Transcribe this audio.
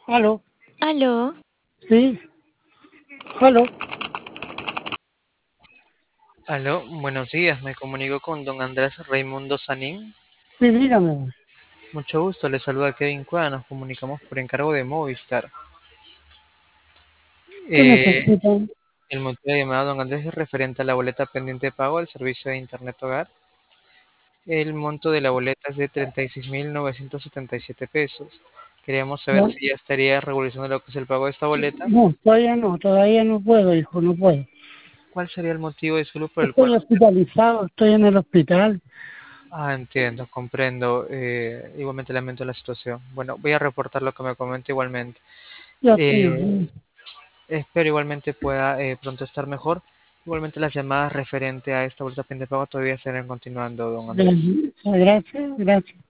Aló, Aló, sí, aló, Aló, buenos días, me comunico con don Andrés Raimundo Sanín. sí, dígame, Mucho gusto, le saluda Kevin Cueva, nos comunicamos por encargo de Movistar. ¿qué Eh, necesitan? el motivo de llamada don Andrés es referente a la boleta pendiente de pago del servicio de Internet Hogar. El monto de la boleta es de 36.977 pesos. Queríamos saber No, si ya estaría regularizando lo que es el pago de esta boleta. no, todavía no puedo, hijo, no puedo. ¿Cuál sería el motivo de salud por el cual Estoy usted... hospitalizado, estoy en el hospital. Ah, entiendo, comprendo. Igualmente lamento la situación. Bueno, voy a reportar lo que me comenta igualmente. Ya estoy Eh, bien. Espero igualmente pueda pronto estar mejor. Igualmente las llamadas referente a esta vuelta pendiente de pago todavía estarán continuando, don Andrés. Bien, gracias, gracias.